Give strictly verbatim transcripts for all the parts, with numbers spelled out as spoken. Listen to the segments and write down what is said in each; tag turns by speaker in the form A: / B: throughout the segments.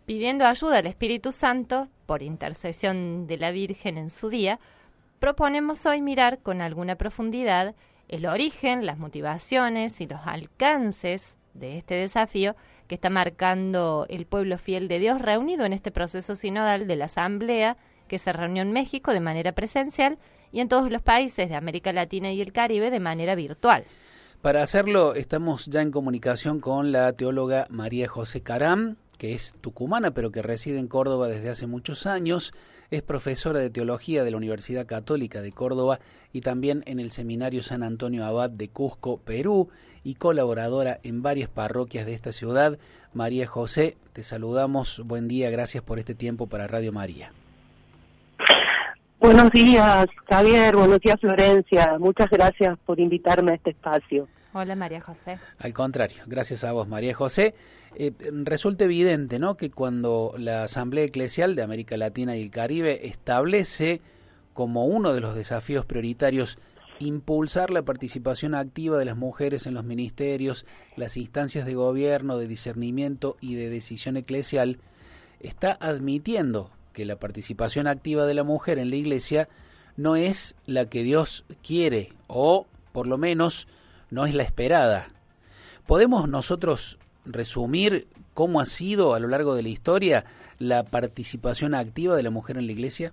A: Pidiendo ayuda al Espíritu Santo, por intercesión de la Virgen en su día, proponemos hoy mirar con alguna profundidad el origen, las motivaciones y los alcances de este desafío que está marcando el pueblo fiel de Dios reunido en este proceso sinodal de la Asamblea que se reunió en México de manera presencial y en todos los países de América Latina y el Caribe de manera virtual.
B: Para hacerlo estamos ya en comunicación con la teóloga María José Caram, que es tucumana pero que reside en Córdoba desde hace muchos años, es profesora de teología de la Universidad Católica de Córdoba y también en el Seminario San Antonio Abad de Cusco, Perú, y colaboradora en varias parroquias de esta ciudad. María José, te saludamos, buen día, gracias por este tiempo para Radio María.
C: Buenos días, Javier, buenos días, Florencia, muchas gracias por invitarme a este espacio.
A: Hola, María José.
B: Al contrario, gracias a vos, María José. Eh, resulta evidente, ¿no?, que cuando la Asamblea Eclesial de América Latina y el Caribe establece como uno de los desafíos prioritarios impulsar la participación activa de las mujeres en los ministerios, las instancias de gobierno, de discernimiento y de decisión eclesial, está admitiendo que la participación activa de la mujer en la Iglesia no es la que Dios quiere, o por lo menos no es la esperada. ¿Podemos nosotros resumir cómo ha sido a lo largo de la historia la participación activa de la mujer en la Iglesia?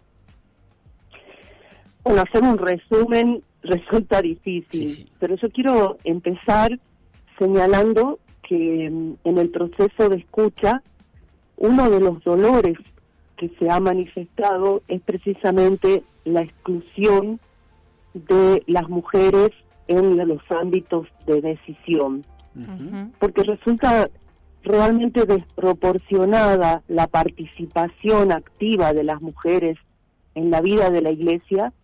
C: Bueno, hacer un resumen resulta difícil, sí, sí. pero yo quiero empezar señalando que en el proceso de escucha, uno de los dolores que se ha manifestado es precisamente la exclusión de las mujeres en los ámbitos de decisión, uh-huh. porque resulta realmente desproporcionada la participación activa de las mujeres en la vida de la Iglesia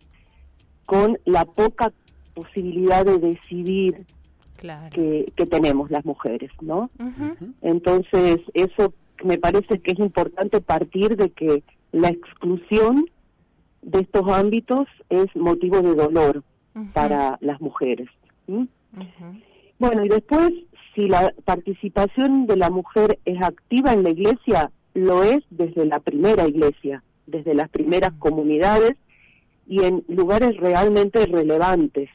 C: con la poca posibilidad de decidir claro. que, que tenemos las mujeres, ¿no? Uh-huh. Entonces, eso me parece que es importante partir de que la exclusión de estos ámbitos es motivo de dolor uh-huh. para las mujeres. ¿sí? Uh-huh. Bueno, y después, si la participación de la mujer es activa en la Iglesia, lo es desde la primera Iglesia, desde las primeras uh-huh. comunidades y en lugares realmente relevantes.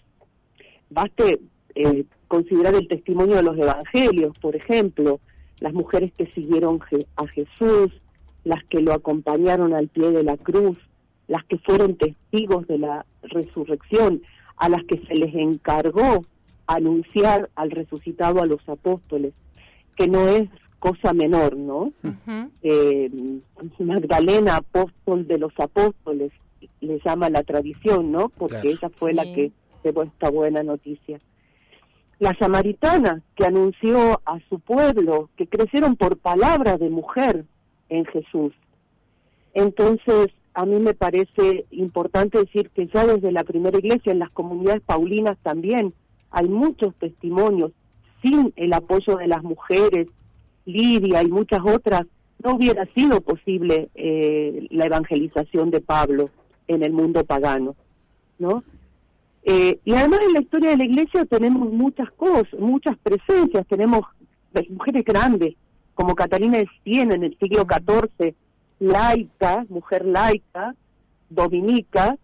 C: Baste eh, considerar el testimonio de los evangelios, por ejemplo, las mujeres que siguieron a Jesús, las que lo acompañaron al pie de la cruz, las que fueron testigos de la resurrección, a las que se les encargó anunciar al resucitado a los apóstoles, que no es cosa menor, ¿no? Uh-huh. Eh, Magdalena, apóstol de los apóstoles, le llama la tradición, ¿no? Porque claro. ella fue sí. la que llevó esta buena noticia. La samaritana, que anunció a su pueblo, que crecieron por palabra de mujer en Jesús. Entonces, a mí me parece importante decir que ya desde la primera iglesia, en las comunidades paulinas también, hay muchos testimonios. Sin el apoyo de las mujeres, Lidia y muchas otras, no hubiera sido posible eh, la evangelización de Pablo en el mundo pagano, ¿no? Eh, y además en la historia de la Iglesia tenemos muchas cosas, muchas presencias, tenemos mujeres grandes, como Catalina de Siena en el siglo catorce, laica, mujer laica, dominica,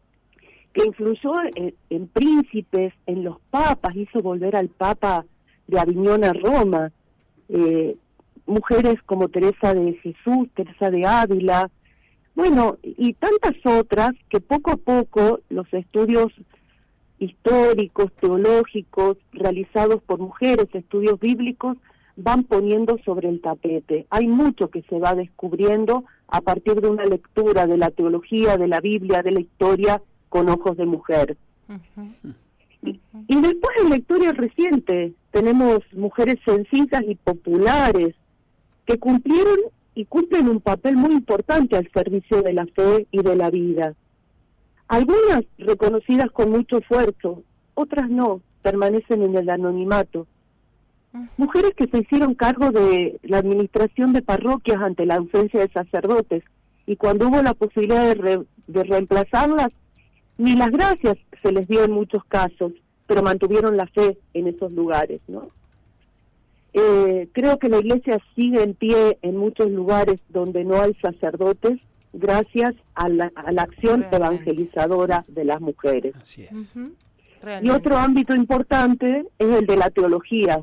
C: que influyó en, en príncipes, en los papas, hizo volver al Papa de Aviñón a Roma, eh, mujeres como Teresa de Jesús, Teresa de Ávila, bueno, y tantas otras que poco a poco los estudios históricos, teológicos, realizados por mujeres, estudios bíblicos, van poniendo sobre el tapete. Hay mucho que se va descubriendo a partir de una lectura de la teología, de la Biblia, de la historia, con ojos de mujer. Uh-huh. Y, y después en la historia reciente tenemos mujeres sencillas y populares que cumplieron y cumplen un papel muy importante al servicio de la fe y de la vida. Algunas reconocidas con mucho esfuerzo, otras no, permanecen en el anonimato. Mujeres que se hicieron cargo de la administración de parroquias ante la ausencia de sacerdotes, y cuando hubo la posibilidad de, re, de reemplazarlas, ni las gracias se les dio en muchos casos, pero mantuvieron la fe en esos lugares, ¿no? Eh, creo que la iglesia sigue en pie en muchos lugares donde no hay sacerdotes, gracias a la, a la acción Realmente. evangelizadora de las mujeres.
B: Así es.
C: Uh-huh. Y otro ámbito importante es el de la teología.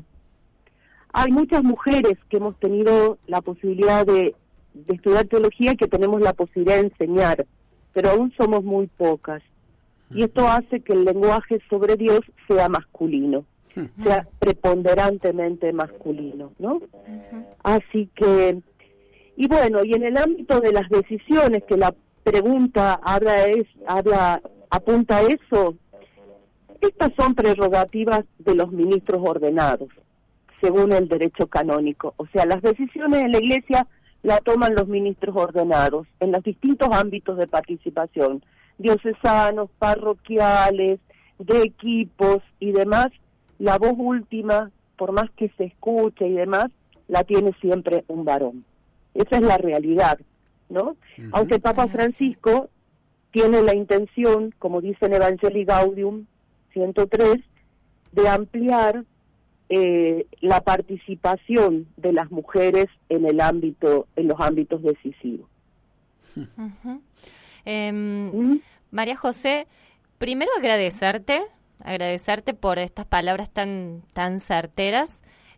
C: Hay muchas mujeres que hemos tenido la posibilidad de, de estudiar teología y que tenemos la posibilidad de enseñar, pero aún somos muy pocas. Y esto hace que el lenguaje sobre Dios sea masculino, uh-huh. sea preponderantemente masculino, ¿no? Uh-huh. Así que, y bueno, y en el ámbito de las decisiones, que la pregunta habla es, habla, apunta a eso, estas son prerrogativas de los ministros ordenados, según el derecho canónico. O sea, las decisiones en la iglesia la toman los ministros ordenados en los distintos ámbitos de participación, diocesanos, parroquiales, de equipos y demás. La voz última, por más que se escuche y demás, la tiene siempre un varón. Esa es la realidad, ¿no? Uh-huh. Aunque el Papa Francisco tiene la intención, como dice en Evangelii Gaudium ciento tres, de ampliar eh, la participación de las mujeres en el ámbito, en los ámbitos decisivos.
A: Uh-huh. Eh, ¿Mm? María José, primero agradecerte, agradecerte por estas palabras tan, tan certeras.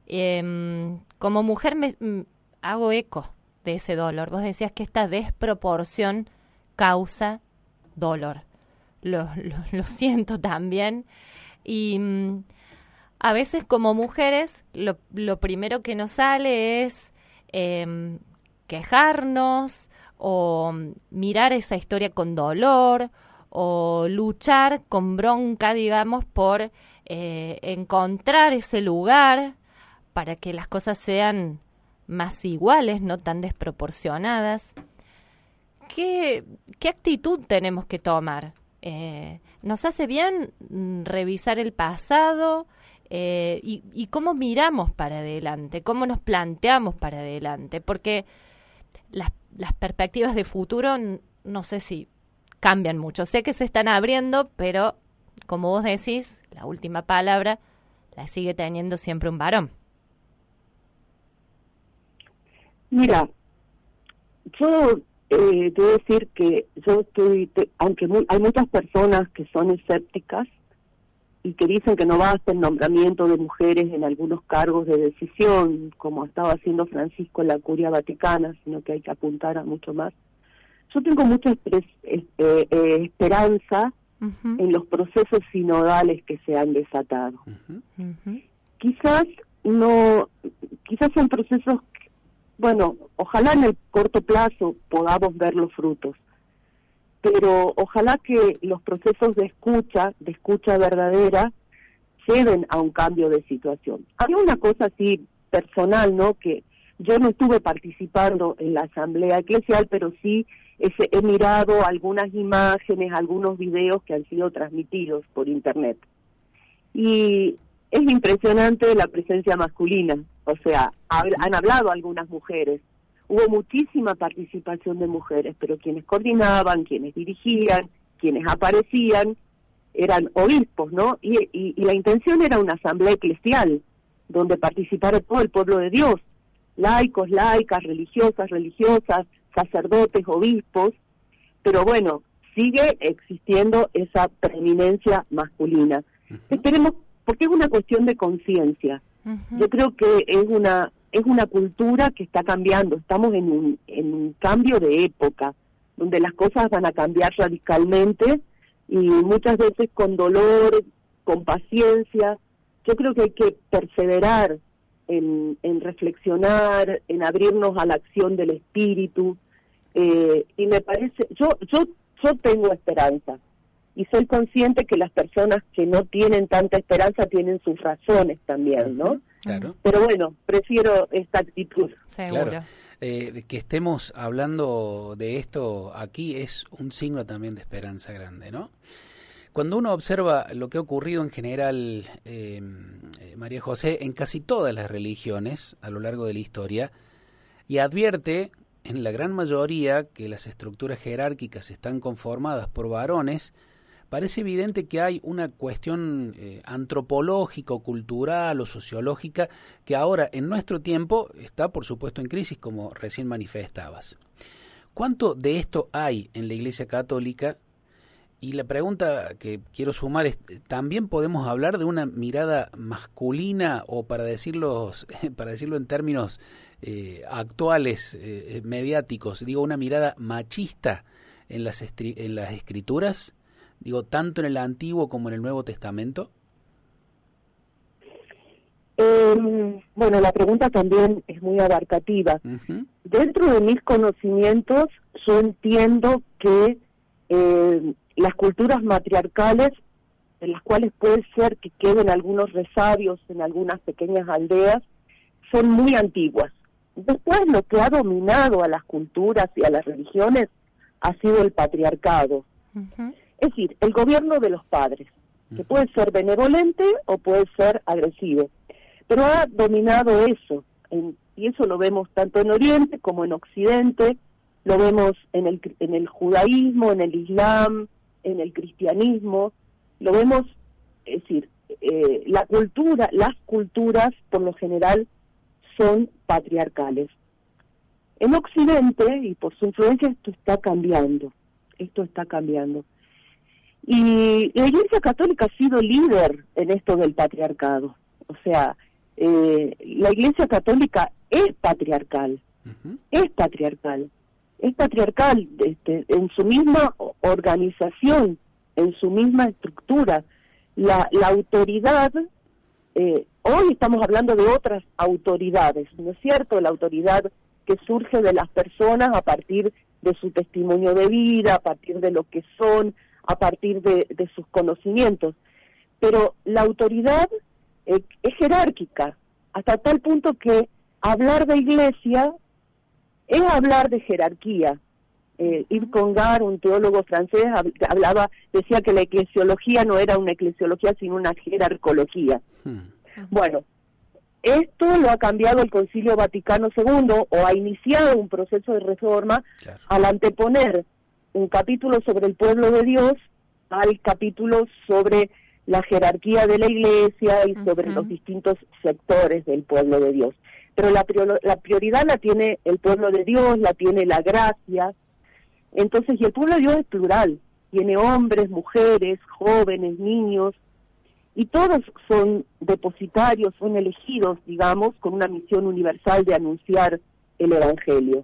A: Eh, como mujer me hago eco de ese dolor. Vos decías que esta desproporción causa dolor. Lo, lo, lo siento también. Y mm, a veces como mujeres lo, lo primero que nos sale es eh, quejarnos o mirar esa historia con dolor o luchar con bronca, digamos, por eh, encontrar ese lugar para que las cosas sean más iguales, no tan desproporcionadas. ¿Qué, qué actitud tenemos que tomar? Eh, ¿Nos hace bien revisar el pasado eh, y, y cómo miramos para adelante? ¿Cómo nos planteamos para adelante? Porque las, las perspectivas de futuro no sé si cambian mucho. Sé que se están abriendo, pero como vos decís, la última palabra la sigue teniendo siempre un varón.
C: Mira, yo... Eh, debo decir que yo estoy, te, aunque muy, hay muchas personas que son escépticas y que dicen que no basta el nombramiento de mujeres en algunos cargos de decisión, como estaba haciendo Francisco en la Curia Vaticana, sino que hay que apuntar a mucho más. Yo tengo mucha expres, eh, eh, esperanza uh-huh. en los procesos sinodales que se han desatado. Uh-huh. Uh-huh. Quizás no, quizás son procesos. Bueno, ojalá en el corto plazo podamos ver los frutos, pero ojalá que los procesos de escucha, de escucha verdadera, lleven a un cambio de situación. Hay una cosa así personal, ¿no? Que yo no estuve participando en la asamblea eclesial, pero sí he, he mirado algunas imágenes, algunos videos que han sido transmitidos por internet. Y es impresionante la presencia masculina. O sea, han hablado algunas mujeres, hubo muchísima participación de mujeres, pero quienes coordinaban, quienes dirigían, quienes aparecían, eran obispos, ¿no? Y, y, y la intención era una asamblea eclesial, donde participara todo el pueblo de Dios, laicos, laicas, religiosas, religiosas, sacerdotes, obispos, pero bueno, sigue existiendo esa preeminencia masculina. Uh-huh. Esperemos, porque es una cuestión de conciencia. Uh-huh. Yo creo que es una es una cultura que está cambiando. Estamos en un en un cambio de época donde las cosas van a cambiar radicalmente y muchas veces con dolor, con paciencia. Yo creo que hay que perseverar en, en reflexionar, en abrirnos a la acción del espíritu eh, y me parece yo yo yo tengo esperanza. Y soy consciente que las personas que no tienen tanta esperanza tienen sus razones también, ¿no?
B: Claro.
C: Pero bueno, prefiero esta actitud.
A: Seguro.
B: Claro. Eh, que estemos hablando de esto aquí es un signo también de esperanza grande, ¿no? Cuando uno observa lo que ha ocurrido en general, eh, María José, en casi todas las religiones a lo largo de la historia, y advierte en la gran mayoría que las estructuras jerárquicas están conformadas por varones, parece evidente que hay una cuestión eh, antropológica o cultural o sociológica que ahora en nuestro tiempo está por supuesto en crisis, como recién manifestabas. ¿Cuánto de esto hay en la Iglesia Católica? Y la pregunta que quiero sumar es, ¿también podemos hablar de una mirada masculina o para decirlo, para decirlo en términos eh, actuales, eh, mediáticos, digo, una mirada machista en las, estri- en las escrituras? Digo, tanto en el Antiguo como en el Nuevo Testamento.
C: Eh, bueno, la pregunta también es muy abarcativa. Uh-huh. Dentro de mis conocimientos, yo entiendo que eh, las culturas matriarcales, en las cuales puede ser que queden algunos resabios en algunas pequeñas aldeas, son muy antiguas. Después lo que ha dominado a las culturas y a las religiones ha sido el patriarcado. Uh-huh. Es decir, el gobierno de los padres, que puede ser benevolente o puede ser agresivo. Pero ha dominado eso, en, y eso lo vemos tanto en Oriente como en Occidente, lo vemos en el, en el judaísmo, en el islam, en el cristianismo, lo vemos, es decir, eh, la cultura, las culturas por lo general son patriarcales. En Occidente, y por su influencia, esto está cambiando, esto está cambiando. Y la Iglesia Católica ha sido líder en esto del patriarcado, o sea, eh, la Iglesia Católica es patriarcal, uh-huh. es patriarcal. Es patriarcal este, en su misma organización, en su misma estructura. La, la autoridad, eh, hoy estamos hablando de otras autoridades, ¿no es cierto? La autoridad que surge de las personas a partir de su testimonio de vida, a partir de lo que son, a partir de, de sus conocimientos. Pero la autoridad eh, es jerárquica, hasta tal punto que hablar de iglesia es hablar de jerarquía. Eh, Yves Congar, un teólogo francés, hablaba, decía que la eclesiología no era una eclesiología, sino una jerarcología. Hmm. Bueno, esto lo ha cambiado el Concilio Vaticano segundo, o ha iniciado un proceso de reforma, claro, al anteponer un capítulo sobre el pueblo de Dios al capítulo sobre la jerarquía de la iglesia y sobre uh-huh. los distintos sectores del pueblo de Dios. Pero la, prior, la prioridad la tiene el pueblo de Dios, la tiene la gracia. Entonces, y el pueblo de Dios es plural, tiene hombres, mujeres, jóvenes, niños, y todos son depositarios, son elegidos, digamos, con una misión universal de anunciar el Evangelio.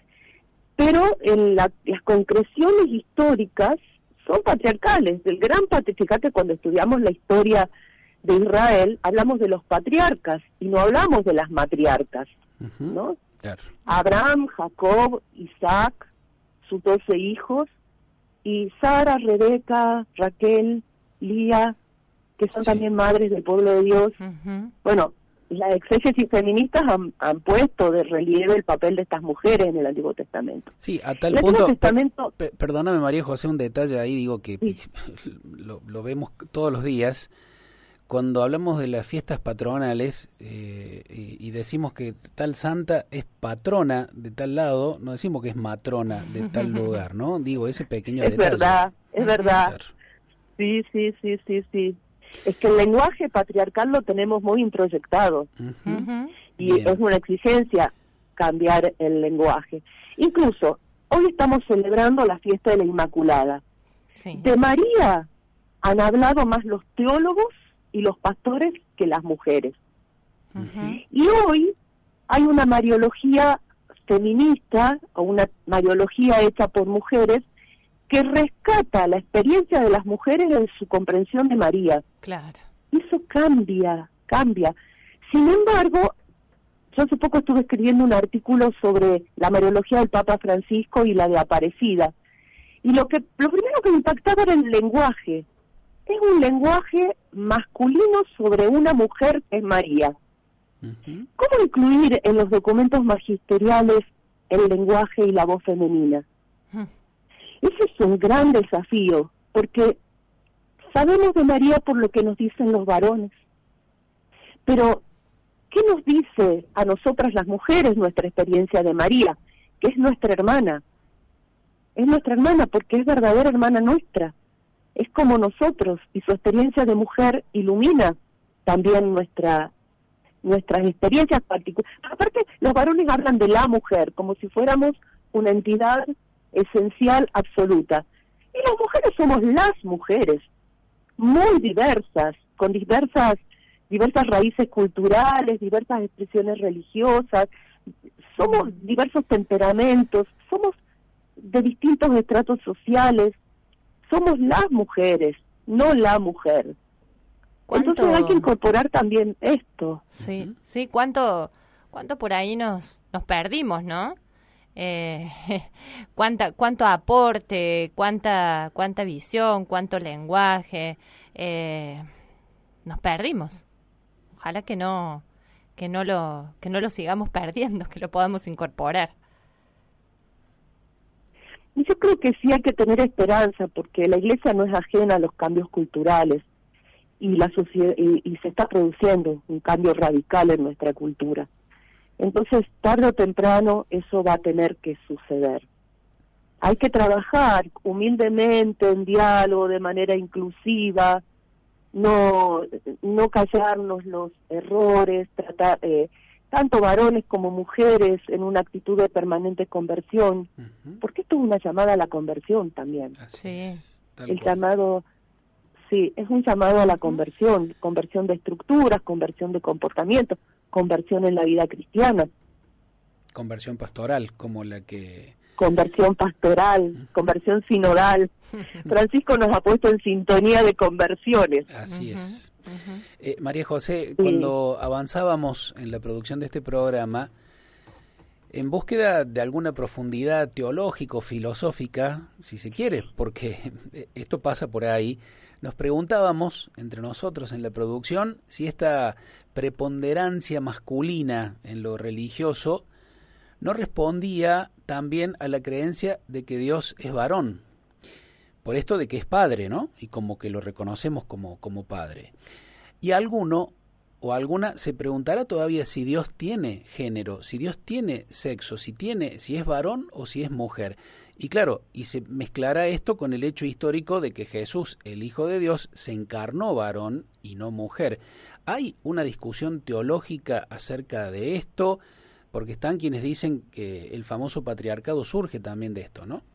C: Pero en la, las concreciones históricas son patriarcales. El gran patriarcado, cuando estudiamos la historia de Israel, hablamos de los patriarcas y no hablamos de las matriarcas, uh-huh. ¿no? Claro. Abraham, Jacob, Isaac, sus doce hijos, y Sara, Rebeca, Raquel, Lía, que son sí. también madres del pueblo de Dios. Uh-huh. Bueno, las exégesis feministas han, han puesto de relieve el papel de estas mujeres en el Antiguo Testamento.
B: Sí, a tal el punto, Testamento, per, perdóname María José, un detalle ahí, digo que sí. lo, lo vemos todos los días. Cuando hablamos de las fiestas patronales eh, y, y decimos que tal santa es patrona de tal lado, no decimos que es matrona de tal lugar, ¿no? Digo, ese pequeño
C: es
B: detalle.
C: Es verdad, es verdad. Claro. Sí, sí, sí, sí, sí. Es que el lenguaje patriarcal lo tenemos muy introyectado. Uh-huh. Y Bien. Es una exigencia cambiar el lenguaje. Incluso, hoy estamos celebrando la fiesta de la Inmaculada. Sí. De María han hablado más los teólogos y los pastores que las mujeres. Uh-huh. Y hoy hay una mariología feminista, o una mariología hecha por mujeres, que rescata la experiencia de las mujeres en su comprensión de María.
A: Claro.
C: Eso cambia, cambia. Sin embargo, yo hace poco estuve escribiendo un artículo sobre la mariología del Papa Francisco y la de Aparecida. Y lo que lo primero que me impactaba era el lenguaje. Es un lenguaje masculino sobre una mujer que es María. Uh-huh. ¿Cómo incluir en los documentos magisteriales el lenguaje y la voz femenina? Uh-huh. Ese es un gran desafío, porque sabemos de María por lo que nos dicen los varones. Pero, ¿qué nos dice a nosotras las mujeres nuestra experiencia de María? Que es nuestra hermana. Es nuestra hermana porque es verdadera hermana nuestra. es como nosotros, y su experiencia de mujer ilumina también nuestra nuestras experiencias particulares. Aparte, los varones hablan de la mujer, como si fuéramos una entidad esencial, absoluta. Y las mujeres somos las mujeres, muy diversas, con diversas diversas raíces culturales, diversas expresiones religiosas, somos diversos temperamentos, somos de distintos estratos sociales, somos las mujeres, no la mujer.
A: ¿Cuánto?
C: Entonces hay que incorporar también esto.
A: Sí, uh-huh. sí, cuánto, cuánto por ahí nos, nos perdimos, ¿no? Eh, cuánta, cuánto aporte, cuánta, cuánta visión, cuánto lenguaje, eh, nos perdimos. Ojalá que no, que no lo, que no lo sigamos perdiendo, que lo podamos incorporar.
C: Yo creo que sí hay que tener esperanza, porque la Iglesia no es ajena a los cambios culturales. Y, la sociedad, y, y se está produciendo un cambio radical en nuestra cultura. Entonces, tarde o temprano, eso va a tener que suceder. Hay que trabajar humildemente, en diálogo, de manera inclusiva, no no callarnos los errores, tratar, eh, tanto varones como mujeres, en una actitud de permanente conversión, uh-huh. porque esto es una llamada a la conversión también.
B: Así es, tal
C: El
B: cual.
C: llamado... Sí, es un llamado a la conversión, conversión de estructuras, conversión de comportamientos, conversión en la vida cristiana.
B: Conversión pastoral, como la que...
C: Conversión pastoral, conversión sinodal. Francisco nos ha puesto en sintonía de conversiones.
B: Así
A: uh-huh,
B: es.
A: Uh-huh.
B: Eh, María José,
C: sí.
B: cuando avanzábamos en la producción de este programa, en búsqueda de alguna profundidad teológica o filosófica, si se quiere, porque esto pasa por ahí, nos preguntábamos entre nosotros en la producción si esta preponderancia masculina en lo religioso no respondía también a la creencia de que Dios es varón, por esto de que es padre, ¿no? Y como que lo reconocemos como, como padre. Y alguno o alguna se preguntará todavía si Dios tiene género, si Dios tiene sexo, si tiene, si es varón o si es mujer. Y claro, y se mezclará esto con el hecho histórico de que Jesús, el Hijo de Dios, se encarnó varón y no mujer. ¿Hay una discusión teológica acerca de esto? Porque están quienes dicen que el famoso patriarcado surge también de esto, ¿no?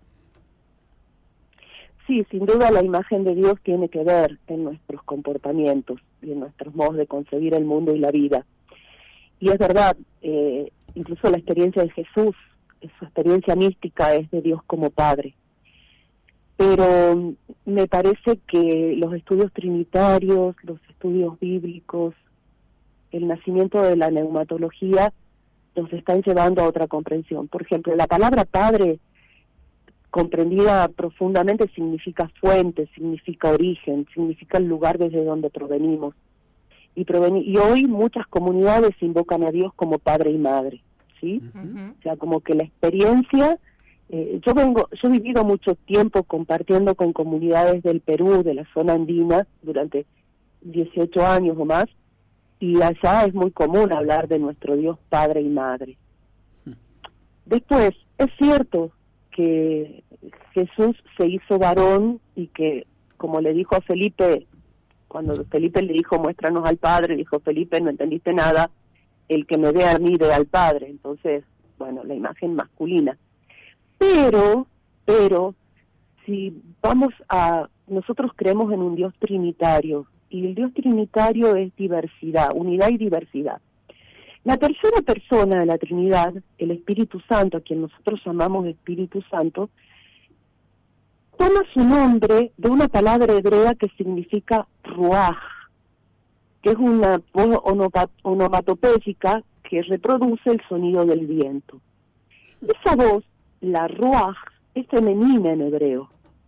C: Sí, sin duda la imagen de Dios tiene que ver en nuestros comportamientos y en nuestros modos de concebir el mundo y la vida. Y es verdad, eh, incluso la experiencia de Jesús, su experiencia mística es de Dios como Padre. Pero me parece que los estudios trinitarios, los estudios bíblicos, el nacimiento de la neumatología nos están llevando a otra comprensión. Por ejemplo, la palabra Padre, comprendida profundamente, significa fuente, significa origen, significa el lugar desde donde provenimos. Y, proveni- y hoy muchas comunidades invocan a Dios como Padre y Madre, ¿sí? Uh-huh. O sea, como que la experiencia... Eh, yo vengo, yo he vivido mucho tiempo compartiendo con comunidades del Perú, de la zona andina, durante dieciocho años o más, y allá es muy común hablar de nuestro Dios Padre y Madre. Uh-huh. Después, es cierto que Jesús se hizo varón y que, como le dijo a Felipe, cuando Felipe le dijo, muéstranos al Padre, dijo, Felipe, no entendiste nada, el que me ve a mí ve al Padre. Entonces, bueno, la imagen masculina. Pero, pero, si vamos a, nosotros creemos en un Dios trinitario, y el Dios trinitario es diversidad, unidad y diversidad. La tercera persona de la Trinidad, el Espíritu Santo, a quien nosotros llamamos Espíritu Santo, toma su nombre de una palabra hebrea que significa ruaj, que es una voz onomatopéyica que reproduce el sonido del viento. Esa voz, la ruaj, es femenina en hebreo.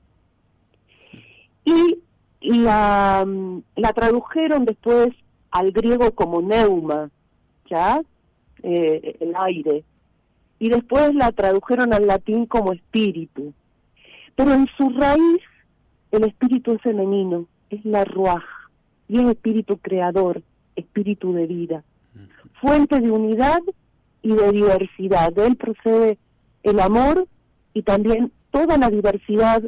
C: Y la, la tradujeron después al griego como neuma, ¿ya? Eh, el aire. Y después la tradujeron al latín como espíritu. Pero en su raíz, el espíritu es femenino, es la ruaj, y es espíritu creador, espíritu de vida, fuente de unidad y de diversidad. De él procede el amor y también toda la diversidad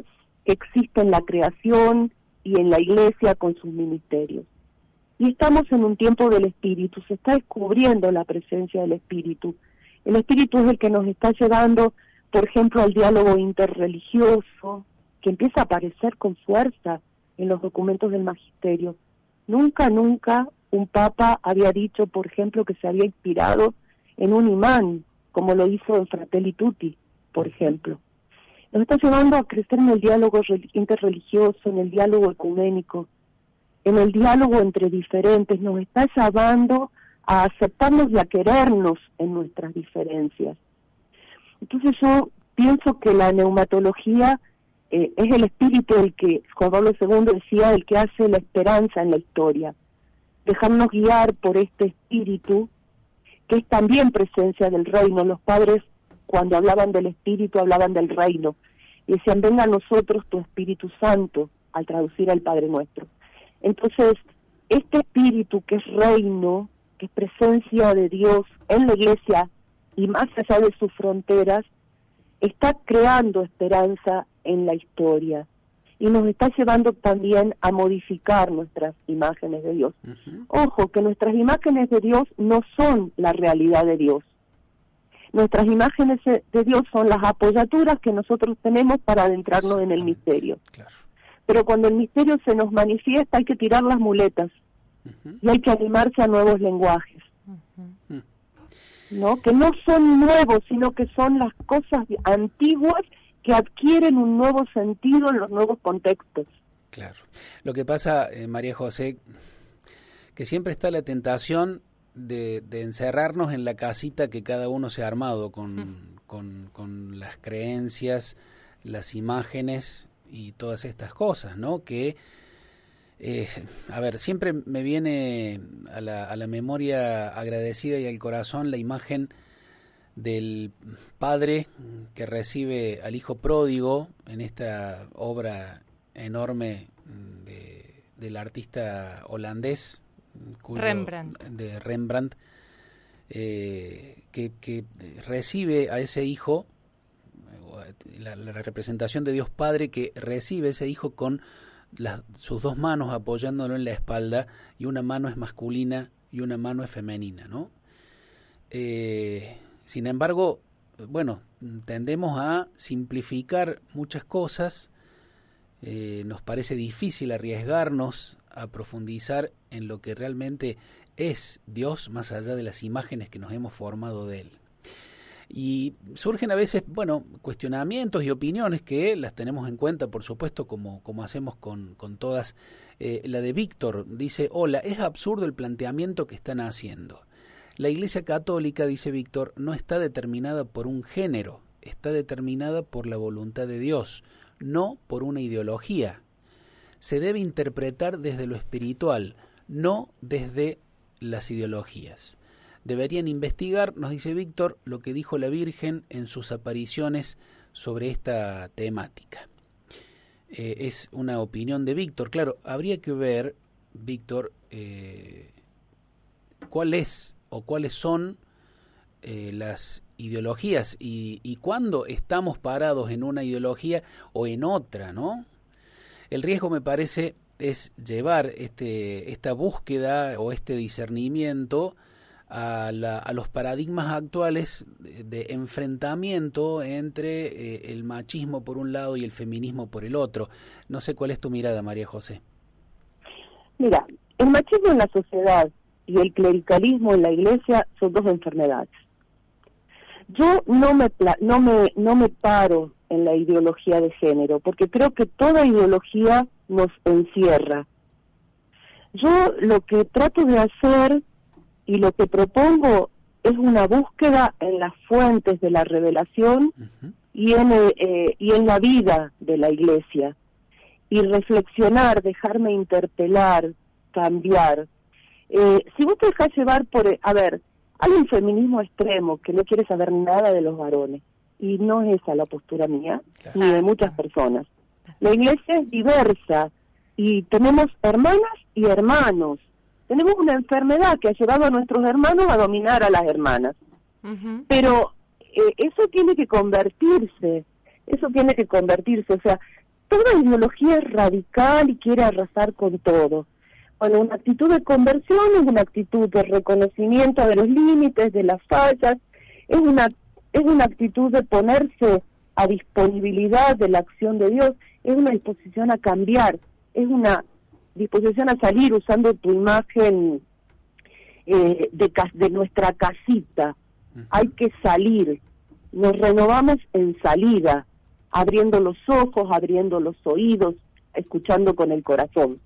C: que existe en la creación y en la Iglesia con sus ministerios. Y estamos en un tiempo del Espíritu, se está descubriendo la presencia del Espíritu. El Espíritu es el que nos está llevando, por ejemplo, al diálogo interreligioso, que empieza a aparecer con fuerza en los documentos del magisterio. Nunca, nunca un papa había dicho, por ejemplo, que se había inspirado en un imán, como lo hizo en Fratelli Tutti, por ejemplo. Nos está llevando a crecer en el diálogo interreligioso, en el diálogo ecuménico, en el diálogo entre diferentes, nos está llevando a aceptarnos y a querernos en nuestras diferencias. Entonces yo pienso que la neumatología eh, es el espíritu el que, Juan Pablo segundo decía, el que hace la esperanza en la historia. Dejarnos guiar por este espíritu, que es también presencia del reino. Los padres, cuando hablaban del espíritu, hablaban del reino. Y decían, venga a nosotros tu Espíritu Santo, al traducir al Padre Nuestro. Entonces, este espíritu que es reino, que es presencia de Dios en la Iglesia y más allá de sus fronteras, está creando esperanza en la historia y nos está llevando también a modificar nuestras imágenes de Dios. Uh-huh. Ojo, que nuestras imágenes de Dios no son la realidad de Dios. Nuestras imágenes de Dios son las apoyaturas que nosotros tenemos para adentrarnos en el misterio. Claro. Pero cuando el misterio se nos manifiesta hay que tirar las muletas uh-huh. y hay que animarse a nuevos lenguajes. Uh-huh. ¿No? Que no son nuevos, sino que son las cosas antiguas que adquieren un nuevo sentido en los nuevos contextos.
B: Claro. Lo que pasa, eh, María José, que siempre está la tentación de, de encerrarnos en la casita que cada uno se ha armado con, uh-huh. con, con las creencias, las imágenes y todas estas cosas, ¿no? Que, eh, a ver, siempre me viene a la, a la memoria agradecida y al corazón la imagen del padre que recibe al hijo pródigo en esta obra enorme de, del artista holandés cuyo,
A: Rembrandt,
B: de Rembrandt eh, que, que recibe a ese hijo, la, la representación de Dios Padre que recibe a ese hijo con las, sus dos manos apoyándolo en la espalda, y una mano es masculina y una mano es femenina, ¿no? Eh, sin embargo, bueno, tendemos a simplificar muchas cosas, eh, nos parece difícil arriesgarnos a profundizar en lo que realmente es Dios, más allá de las imágenes que nos hemos formado de Él. Y surgen a veces, bueno, cuestionamientos y opiniones que las tenemos en cuenta, por supuesto, como, como hacemos con, con todas. Eh, la de Víctor dice, hola, es absurdo el planteamiento que están haciendo. La Iglesia Católica, dice Víctor, no está determinada por un género, está determinada por la voluntad de Dios, no por una ideología. Se debe interpretar desde lo espiritual, no desde las ideologías. Deberían investigar, nos dice Víctor, lo que dijo la Virgen en sus apariciones sobre esta temática. Eh, es una opinión de Víctor. Claro, habría que ver, Víctor, eh, cuál es o cuáles son eh, las ideologías y, y cuándo estamos parados en una ideología o en otra, ¿no? El riesgo, me parece, es llevar este, esta búsqueda o este discernimiento A, la, a los paradigmas actuales de, de enfrentamiento entre eh, el machismo por un lado y el feminismo por el otro. No sé cuál es tu mirada, María José.
C: Mira, el machismo en la sociedad y el clericalismo en la Iglesia son dos enfermedades. Yo no me, no me, no me paro en la ideología de género, porque creo que toda ideología nos encierra. Yo lo que trato de hacer y lo que propongo es una búsqueda en las fuentes de la revelación uh-huh. y, en, eh, y en la vida de la Iglesia. Y reflexionar, dejarme interpelar, cambiar. Eh, si vos te dejas llevar por... A ver, hay un feminismo extremo que no quiere saber nada de los varones. Y no es esa la postura mía, claro. ni de muchas personas. La Iglesia es diversa y tenemos hermanas y hermanos. Tenemos una enfermedad que ha llevado a nuestros hermanos a dominar a las hermanas. Uh-huh. Pero eh, eso tiene que convertirse, eso tiene que convertirse. O sea, toda ideología es radical y quiere arrasar con todo. Bueno, una actitud de conversión es una actitud de reconocimiento de los límites, de las fallas, es una, es una actitud de ponerse a disponibilidad de la acción de Dios, es una disposición a cambiar, es una disposición a salir usando tu imagen eh, de, de nuestra casita. Uh-huh. Hay que salir, nos renovamos en salida, abriendo los ojos, abriendo los oídos, escuchando con el corazón.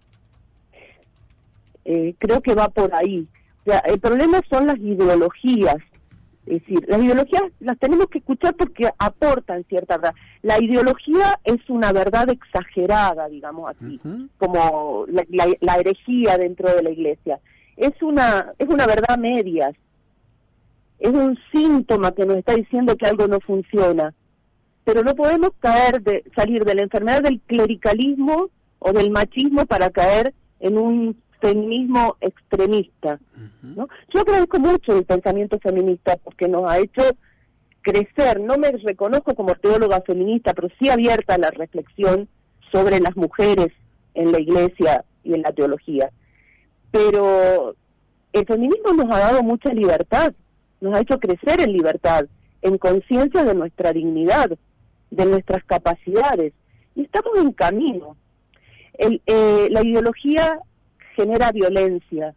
C: Eh, creo que va por ahí. O sea, el problema son las ideologías. Es decir, las ideologías las tenemos que escuchar porque aportan cierta verdad. La ideología es una verdad exagerada, digamos así, uh-huh. como la, la, la herejía dentro de la iglesia. Es una, es una verdad a medias. Es un síntoma que nos está diciendo que algo no funciona. Pero no podemos caer de, salir de la enfermedad del clericalismo o del machismo para caer en un feminismo extremista, ¿no? Yo agradezco mucho el pensamiento feminista porque nos ha hecho crecer. No me reconozco como teóloga feminista, pero sí abierta a la reflexión sobre las mujeres en la iglesia y en la teología. Pero el feminismo nos ha dado mucha libertad, nos ha hecho crecer en libertad, en conciencia de nuestra dignidad, de nuestras capacidades, y estamos en camino. El, eh, la ideología genera violencia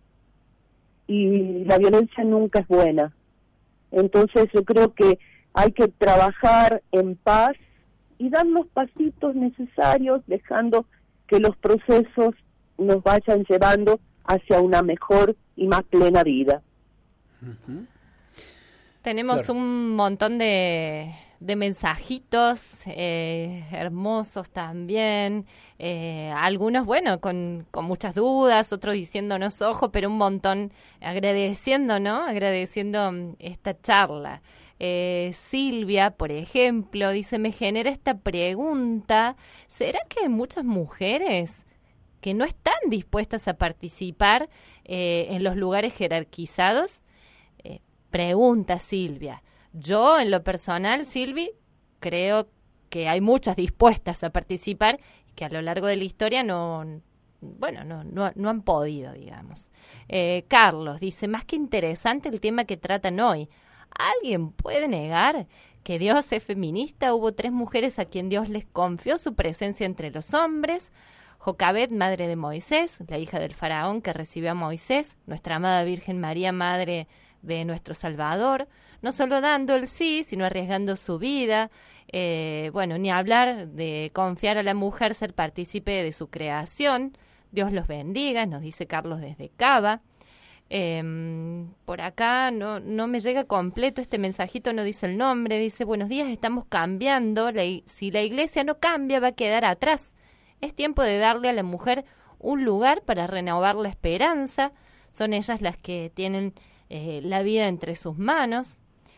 C: y la violencia nunca es buena. Entonces yo creo que hay que trabajar en paz y dar los pasitos necesarios, dejando que los procesos nos vayan llevando hacia una mejor y más plena vida.
A: Uh-huh. Tenemos claro. un montón de, de mensajitos eh, hermosos también, eh, algunos, bueno, con, con muchas dudas, otros diciéndonos ojo, pero un montón agradeciendo, ¿no? Agradeciendo esta charla. Eh, Silvia, por ejemplo, dice, me genera esta pregunta, ¿será que hay muchas mujeres que no están dispuestas a participar eh, en los lugares jerarquizados? Eh, Pregunta Silvia. Yo, en lo personal, Silvi, creo que hay muchas dispuestas a participar y que a lo largo de la historia no, bueno, no, no, no han podido, digamos. Eh, Carlos dice, más que interesante el tema que tratan hoy. ¿Alguien puede negar que Dios es feminista? Hubo tres mujeres a quien Dios les confió su presencia entre los hombres. Jocabet, madre de Moisés, la hija del faraón que recibió a Moisés, nuestra amada Virgen María, madre de nuestro Salvador, no solo dando el sí, sino arriesgando su vida, eh, bueno, ni hablar de confiar a la mujer, ser partícipe de su creación. Dios los bendiga, nos dice Carlos desde Cava. Eh, por acá no, no me llega completo este mensajito, no dice el nombre, dice, buenos días, estamos cambiando, la, si la iglesia no cambia va a quedar atrás. Es tiempo de darle a la mujer un lugar para renovar la esperanza, son ellas las que tienen Eh, la vida entre sus manos.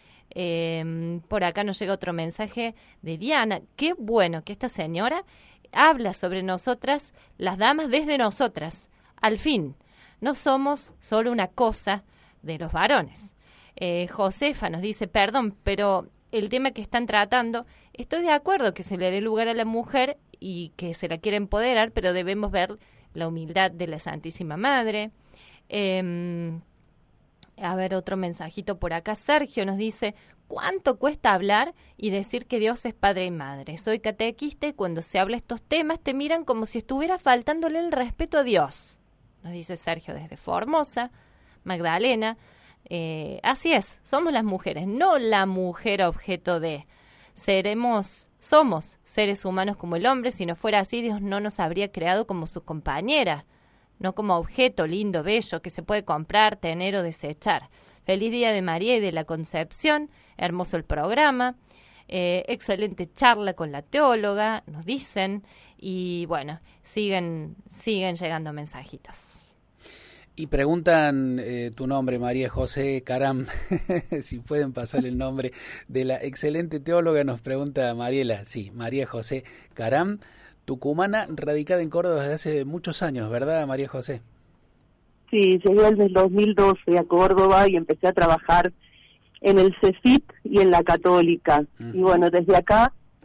A: Eh, por acá nos llega otro mensaje de Diana. Qué bueno que esta señora habla sobre nosotras, las damas, desde nosotras. Al fin, no somos solo una cosa de los varones. Eh, Josefa nos dice, perdón, pero el tema que están tratando, estoy de acuerdo que se le dé lugar a la mujer y que se la quiere empoderar, pero debemos ver la humildad de la Santísima Madre. Eh, A ver, otro mensajito por acá. Sergio nos dice, ¿cuánto cuesta hablar y decir que Dios es padre y madre? Soy catequista y cuando se habla estos temas te miran como si estuviera faltándole el respeto a Dios. Nos dice Sergio desde Formosa. Magdalena, eh, así es, somos las mujeres, no la mujer objeto de. Seremos, somos seres humanos como el hombre, si no fuera así Dios no nos habría creado como su compañera, no como objeto lindo, bello, que se puede comprar, tener o desechar. Feliz Día de María y de la Concepción, hermoso el programa, eh, excelente charla con la teóloga, nos dicen, y bueno, siguen, siguen llegando mensajitos.
B: Y preguntan eh, tu nombre, María José Caram, si pueden pasar el nombre de la excelente teóloga, nos pregunta Mariela, sí, María José Caram, tucumana, radicada en Córdoba desde hace muchos años, ¿verdad, María José?
C: Sí, llegué desde el dos mil doce a Córdoba y empecé a trabajar en el CEFIT y en la Católica. Uh-huh. Y bueno, desde acá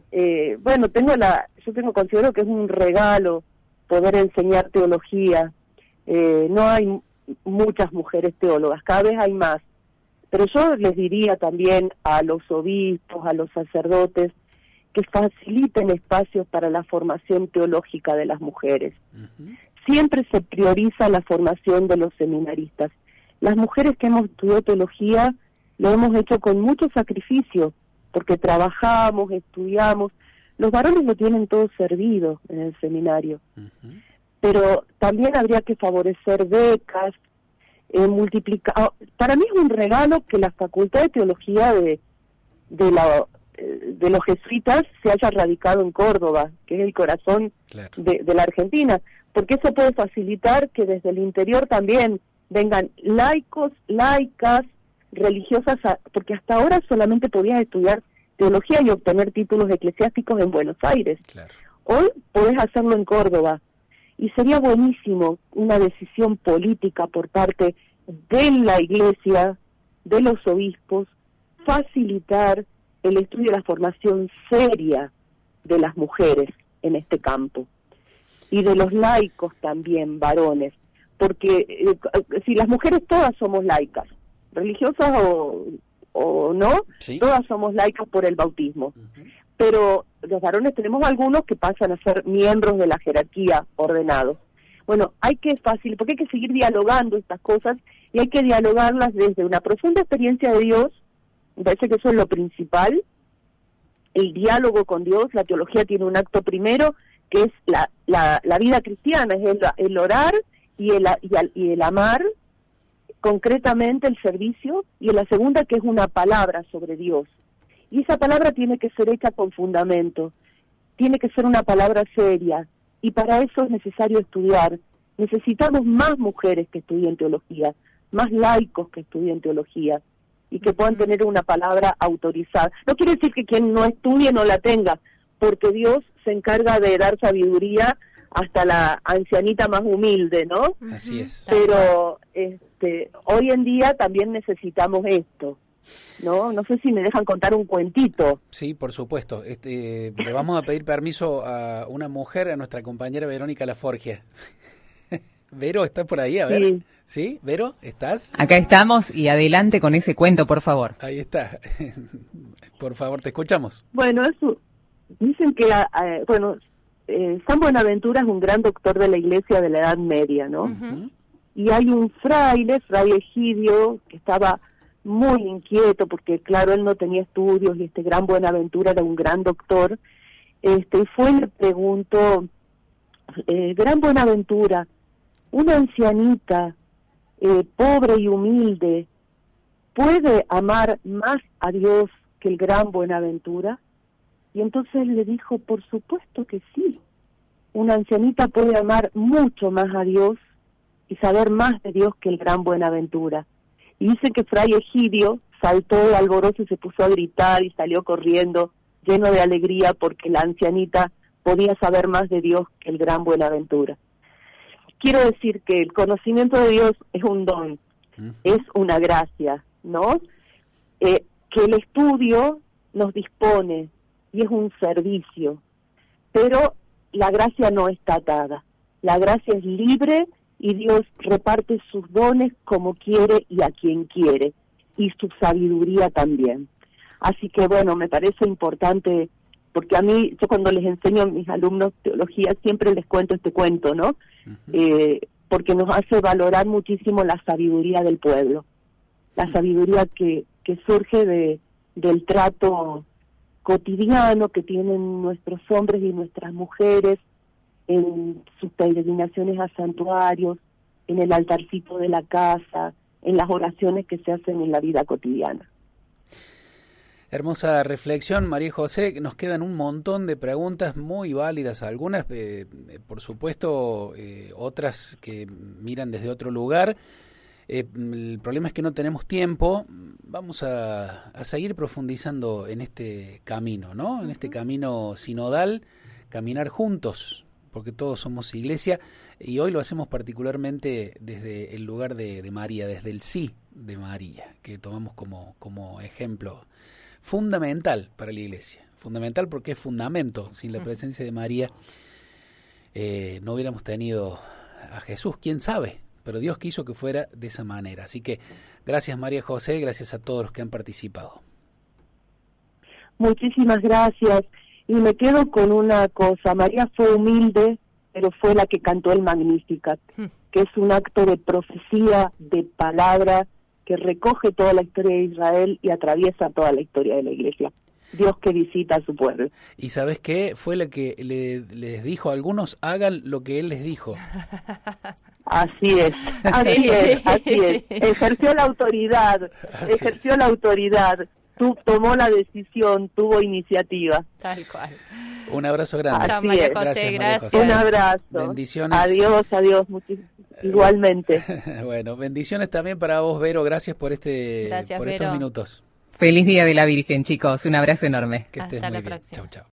C: eh, bueno, tengo la, yo tengo considero que es un regalo poder enseñar teología. Eh, no hay muchas mujeres teólogas, cada vez hay más. Pero yo les diría también a los obispos, a los sacerdotes, que faciliten espacios para la formación teológica de las mujeres. Uh-huh. Siempre se prioriza la formación de los seminaristas. Las mujeres que hemos estudiado teología lo hemos hecho con mucho sacrificio, porque trabajamos, estudiamos. Los varones lo tienen todo servido en el seminario. Uh-huh. Pero también habría que favorecer becas, eh, multiplicar. Para mí es un regalo que la Facultad de Teología de, de, la, de los jesuitas se haya radicado en Córdoba, que es el corazón claro. de, de la Argentina, porque eso puede facilitar que desde el interior también vengan laicos, laicas, religiosas, a, porque hasta ahora solamente podías estudiar teología y obtener títulos eclesiásticos en Buenos Aires. Claro. Hoy podés hacerlo en Córdoba. Y sería buenísimo una decisión política por parte de la Iglesia, de los obispos, facilitar el estudio y la formación seria de las mujeres en este campo. Y de los laicos también, varones. Porque eh, si las mujeres todas somos laicas, religiosas o, o no, ¿sí? Todas somos laicas por el bautismo. Uh-huh. Pero los varones tenemos algunos que pasan a ser miembros de la jerarquía ordenados. Bueno, hay que fácil, porque hay que seguir dialogando estas cosas y hay que dialogarlas desde una profunda experiencia de Dios. Me parece que eso es lo principal, el diálogo con Dios. La teología tiene un acto primero, que es la, la, la vida cristiana, es el, el orar y el, y, el, y el amar, concretamente el servicio, y en la segunda que es una palabra sobre Dios. Y esa palabra tiene que ser hecha con fundamento, tiene que ser una palabra seria, y para eso es necesario estudiar. Necesitamos más mujeres que estudien teología, más laicos que estudien teología, y que puedan tener una palabra autorizada. No quiere decir que quien no estudie no la tenga, porque Dios se encarga de dar sabiduría hasta la ancianita más humilde, ¿no?
B: Así es.
C: Pero este, hoy en día también necesitamos esto. No, no sé si me dejan contar un cuentito.
B: Sí, por supuesto. Este, le vamos a pedir permiso a una mujer, a nuestra compañera Verónica Laforgia. Vero, ¿estás por ahí? A ver. Sí. ¿Sí? Vero, ¿estás?
D: Acá estamos y adelante con ese cuento, por favor.
B: Ahí está. Por favor, te escuchamos.
C: Bueno, eso, dicen que, eh, bueno, eh, San Buenaventura es un gran doctor de la Iglesia de la Edad Media, ¿no? Uh-huh. Y hay un fraile, Fray Egidio, que estaba muy inquieto porque claro, él no tenía estudios y este gran Buenaventura era un gran doctor. Este fue y le preguntó, eh, gran Buenaventura, una ancianita eh, pobre y humilde, ¿puede amar más a Dios que el gran Buenaventura? Y entonces le dijo, por supuesto que sí, una ancianita puede amar mucho más a Dios y saber más de Dios que el gran Buenaventura. Y dice que Fray Egidio saltó de alborozo y se puso a gritar y salió corriendo, lleno de alegría, porque la ancianita podía saber más de Dios que el gran Buenaventura. Quiero decir que el conocimiento de Dios es un don, uh-huh. es una gracia, ¿no? Eh, que el estudio nos dispone y es un servicio, pero la gracia no está atada. La gracia es libre y Dios reparte sus dones como quiere y a quien quiere, y su sabiduría también. Así que bueno, me parece importante, porque a mí, yo cuando les enseño a mis alumnos teología, siempre les cuento este cuento, ¿no? Uh-huh. Eh, porque nos hace valorar muchísimo la sabiduría del pueblo, la uh-huh. sabiduría que, que surge de del trato cotidiano que tienen nuestros hombres y nuestras mujeres, en sus peregrinaciones a santuarios, en el altarcito de la casa, en las oraciones que se hacen en la vida cotidiana.
B: Hermosa reflexión, María José. Nos quedan un montón de preguntas muy válidas, algunas, eh, por supuesto, eh, otras que miran desde otro lugar. Eh, el problema es que no tenemos tiempo. Vamos a, a seguir profundizando en este camino, ¿no? En este camino sinodal, caminar juntos, porque todos somos iglesia, y hoy lo hacemos particularmente desde el lugar de, de María, desde el sí de María, que tomamos como, como ejemplo fundamental para la iglesia, fundamental porque es fundamento. Sin la presencia de María eh, no hubiéramos tenido a Jesús, quién sabe, pero Dios quiso que fuera de esa manera. Así que gracias María José, gracias a todos los que han participado.
C: Muchísimas gracias. Y me quedo con una cosa, María fue humilde, pero fue la que cantó el Magnificat, que es un acto de profecía, de palabra, que recoge toda la historia de Israel y atraviesa toda la historia de la Iglesia. Dios que visita a su pueblo.
B: ¿Y sabes qué? Fue la que le, les dijo a algunos, hagan lo que Él les dijo.
C: Así es, así sí. es, así es. Ejerció la autoridad, así ejerció es. la autoridad, tú, tomó la decisión, tuvo iniciativa.
A: Tal cual.
B: Un abrazo grande.
A: Chao, María José,
B: gracias, María
A: gracias.
B: José.
C: Un abrazo.
B: Bendiciones.
C: Adiós, adiós, muchísimas. Igualmente.
B: Bueno, bendiciones también para vos, Vero. Gracias por este,
A: gracias,
B: por
A: Vero.
B: estos minutos.
D: Feliz Día de la Virgen, chicos. Un abrazo enorme.
B: Que estés
A: Hasta
B: muy
A: la
B: bien.
A: próxima.
B: Chau, chau.